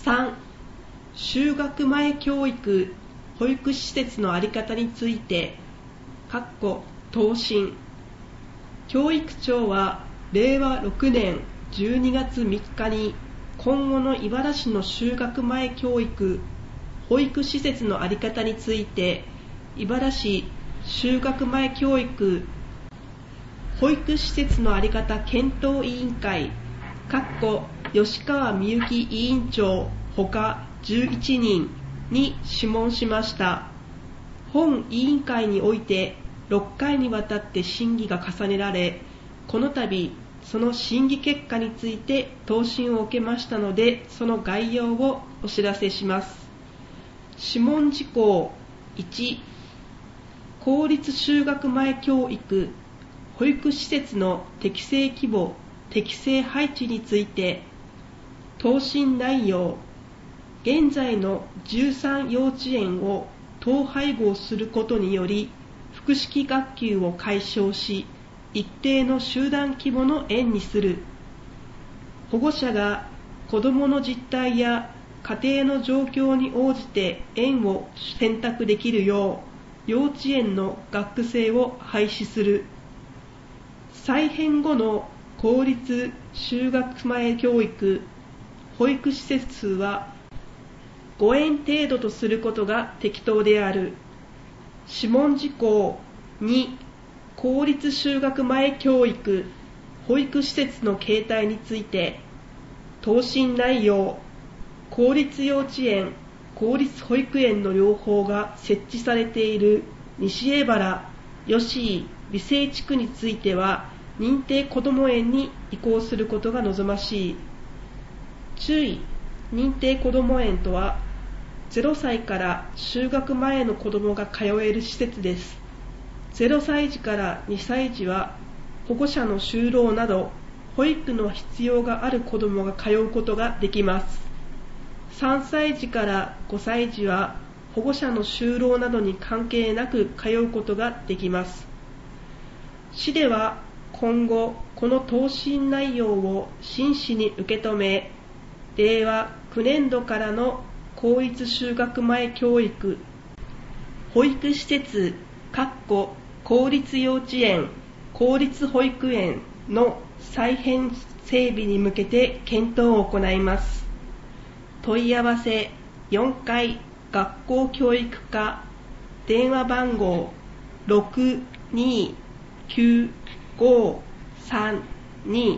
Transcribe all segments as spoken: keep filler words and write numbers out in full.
さん、就学前教育保育施設の在り方について答申。教育庁はれいわろくねんじゅうにがつみっかに今後の茨城市の就学前教育保育施設の在り方について茨城市就学前教育保育施設の在り方検討委員会吉川みゆき委員長ほかじゅういちにんに諮問しました。本委員会においてろっかいにわたって審議が重ねられ、この度その審議結果について答申を受けましたので、その概要をお知らせします。諮問事項いち、公立就学前教育保育施設の適正規模適正配置について答申内容、現在のじゅうさん幼稚園を統廃合することにより複式学級を解消し一定の集団規模の園にする。保護者が子どもの実態や家庭の状況に応じて園を選択できるよう幼稚園の学生を廃止する。再編後の公立就学前教育保育施設数はごえん程度とすることが適当である。諮問事項に、公立就学前教育保育施設の形態について答申内容、公立幼稚園公立保育園の両方が設置されている西江原、吉井、美清地区については認定こども園に移行することが望ましい。注意、認定こども園とはゼロさいから就学前の子どもが通える施設です。ゼロさい児からにさい児は保護者の就労など保育の必要がある子どもが通うことができます。さんさい児からごさい児は保護者の就労などに関係なく通うことができます。市では今後この答申内容を真摯に受け止め、れいわきゅうねんどからの公立就学前教育保育施設公立幼稚園公立保育園の再編整備に向けて検討を行います。問い合わせよんかい学校教育課電話番号 ろくにきゅうごさんに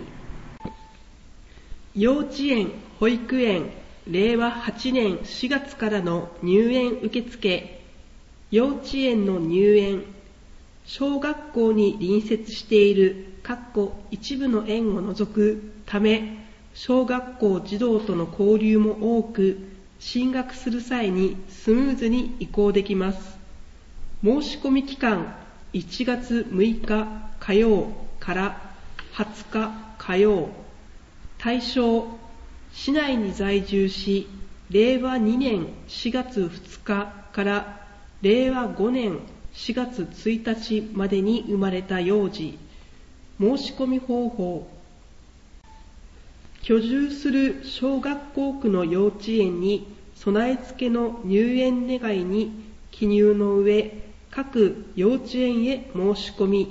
幼稚園保育園れいわはちねんしがつからの入園受付、幼稚園の入園、小学校に隣接している一部の園を除くため、小学校児童との交流も多く、進学する際にスムーズに移行できます。申し込み期間いちがつむいか火曜からはつか火曜、対象市内に在住し、れいわにねんしがつふつかかられいわごねんしがつついたちまでに生まれた幼児。申し込み方法。居住する小学校区の幼稚園に備え付けの入園願いに記入の上、各幼稚園へ申し込み、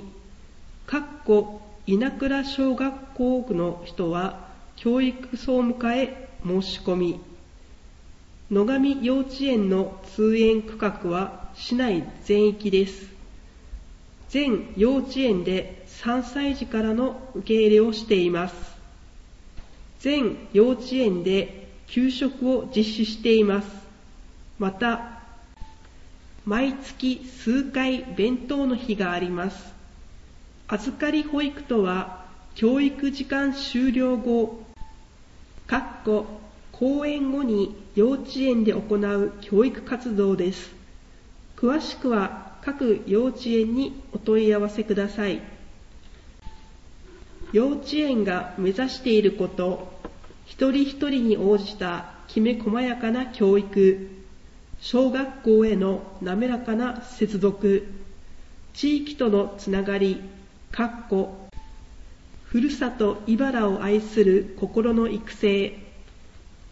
稲倉小学校区の人は教育総務課へ申し込み、野上幼稚園の通園区画は市内全域です。全幼稚園でさんさい児からの受け入れをしています。全幼稚園で給食を実施しています。また、毎月数回弁当の日があります。預かり保育とは、教育時間終了後、講演後に幼稚園で行う教育活動です。詳しくは各幼稚園にお問い合わせください。幼稚園が目指していること、一人一人に応じたきめ細やかな教育、小学校への滑らかな接続、地域とのつながり、ふるさと茨を愛する心の育成、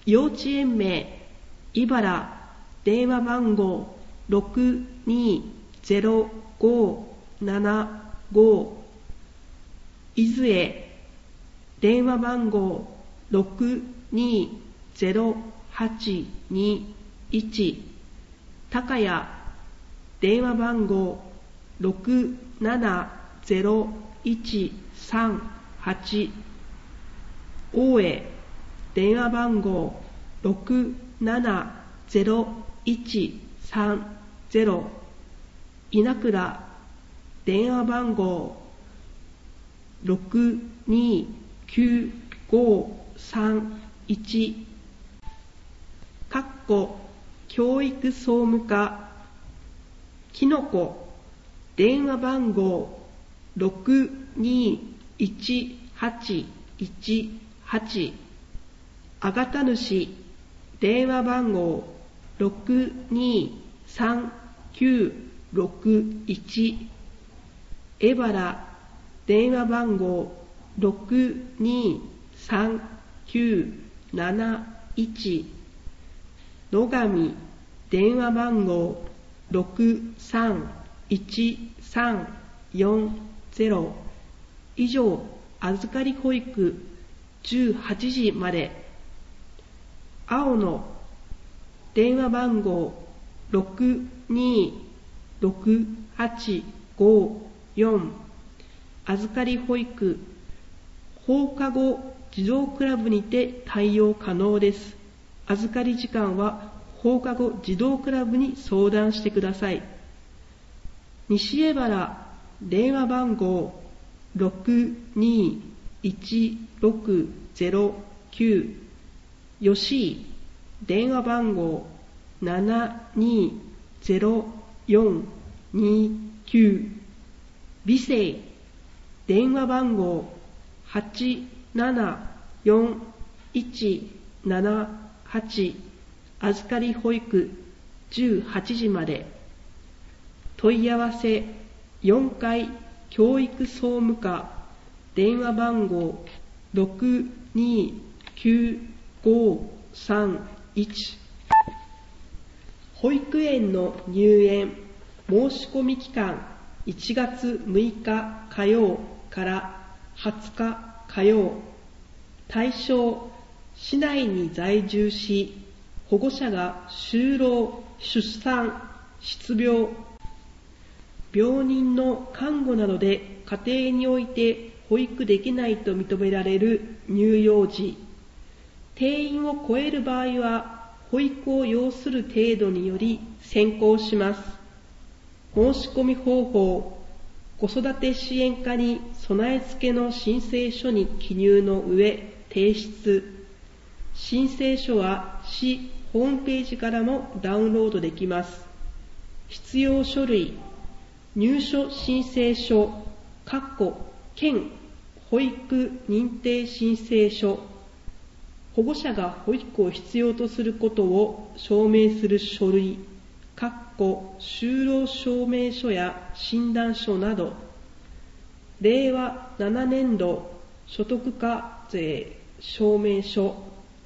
幼稚園名、茨、電話番号 ろくにーぜろごーななご、伊豆へ、電話番号 ろくにーぜろはちにいち、高谷、電話番号 ろくななぜろいちさんはち、大江、電話番号 ろくななぜろいちさんぜろ、稲倉、電話番号ろくにきゅうごさんいち、かっこ教育総務課、きのこ、電話番号ろくにいちはちいちはち、あがた主、電話番号ろくにさんきゅうろくいち、えばら、電話番号ろくにさんきゅうなないち、野上、電話番号ろくさんいちさんよんぜろ、以上、預かり保育じゅうはちじまで。青野、電話番号ろくにろくはちごよん、預かり保育、放課後児童クラブにて対応可能です。預かり時間は放課後児童クラブに相談してください。西江原、電話番号ろくにいちろくぜろきゅう、吉井、電話番号ななにぜろよんにきゅう、美生、電話番号はちななよんいちななはち、預かり保育じゅうはちじまで。問い合わせよんかい教育総務課、電話番号ろくにきゅうごさんいち。保育園の入園申し込み期間いちがつむいか火曜からはつか火曜。対象、市内に在住し、保護者が就労、出産、失病、病人の看護などで家庭において保育できないと認められる乳幼児、定員を超える場合は保育を要する程度により選考します。申し込み方法、子育て支援課に備え付けの申請書に記入の上提出。申請書は市ホームページからもダウンロードできます。必要書類、入所申請書、県保育認定申請書、保護者が保育を必要とすることを証明する書類、就労証明書や診断書など、れいわななねんど所得課税証明書、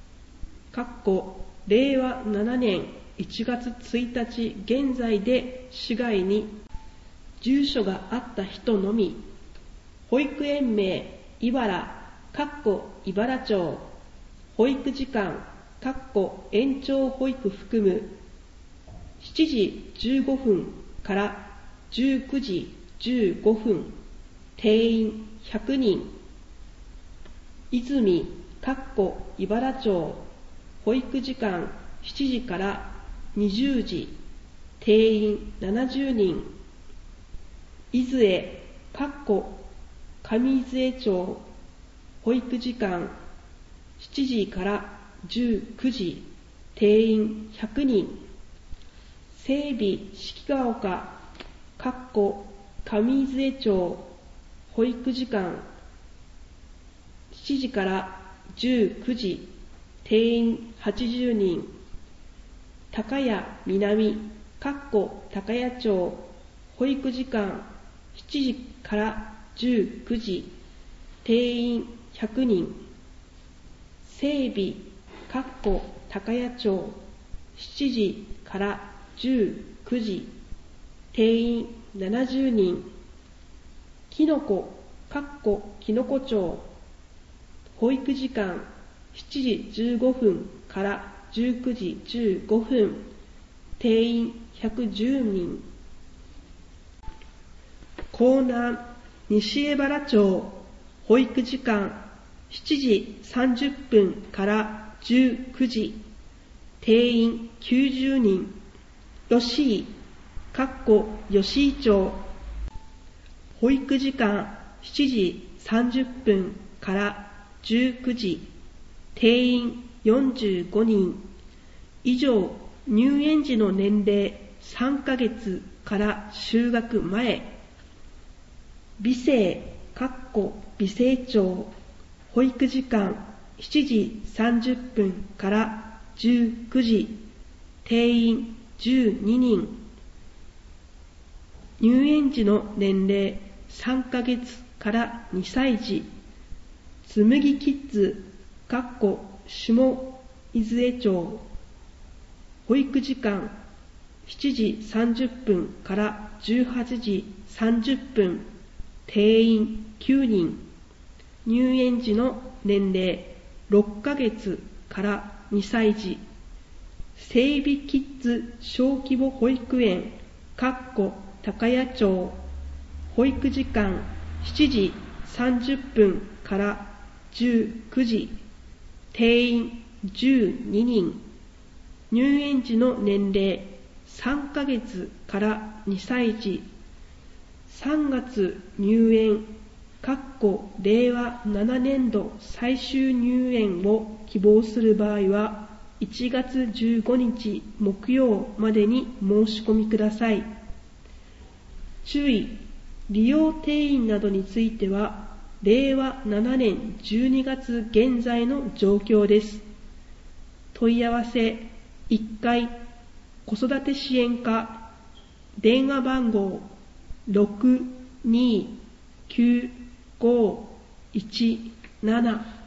れいわななねんいちがつついたち現在で市外に住所があった人のみ、保育園名、茨、茨町、保育時間、延長保育含む、しちじじゅうごふんからじゅうくじじゅうごふん、定員ひゃくにん、泉、茨町、保育時間しちじからにじゅうじ、定員ななじゅうにん、伊豆へ、上伊豆江町、保育時間しちじからじゅうくじ、定員ひゃくにん、整備敷ヶ丘、上伊豆江町、保育時間しちじからじゅうくじ、定員はちじゅうにん、高谷南、高谷町、保育時間しちじからじゅうくじ、定員ひゃくにん、整備かっこ高谷町しちじからじゅうくじ、定員ななじゅうにん。きのこかっこきのこ町、保育時間しちじじゅうごふんからじゅうくじじゅうごふん、定員ひゃくじゅうにん。江南西江原町、保育時間しちじさんじゅっぷんからじゅうくじ、定員きゅうじゅうにん。吉井かっこ吉井町、保育時間しちじさんじゅっぷんからじゅうくじ、定員よんじゅうごにん。以上、入園時の年齢さんかげつから就学前。美星かっこ美星町、保育時間しちじさんじゅっぷんからじゅうくじ、定員じゅうににん。入園時の年齢さんかげつからにさいじ。つむぎキッズかっこ下伊豆江町、保育時間しちじさんじゅっぷんからじゅうはちじさんじゅっぷん、定員きゅうにん。入園時の年齢ろっかげつからにさいじ。整備キッズ小規模保育園かっこ高谷町、保育時間しちじさんじゅっぷんからじゅうくじ、定員じゅうににん。入園時の年齢さんかげつからにさいじ。さんがつ入園かっこれいわななねんど最終入園を希望する場合はいちがつじゅうごにち木曜までに申し込みください。注意、利用定員などについてはれいわななねんじゅうにがつ現在の状況です。問い合わせいっかい子育て支援課、電話番号ろくにきゅうごいちなな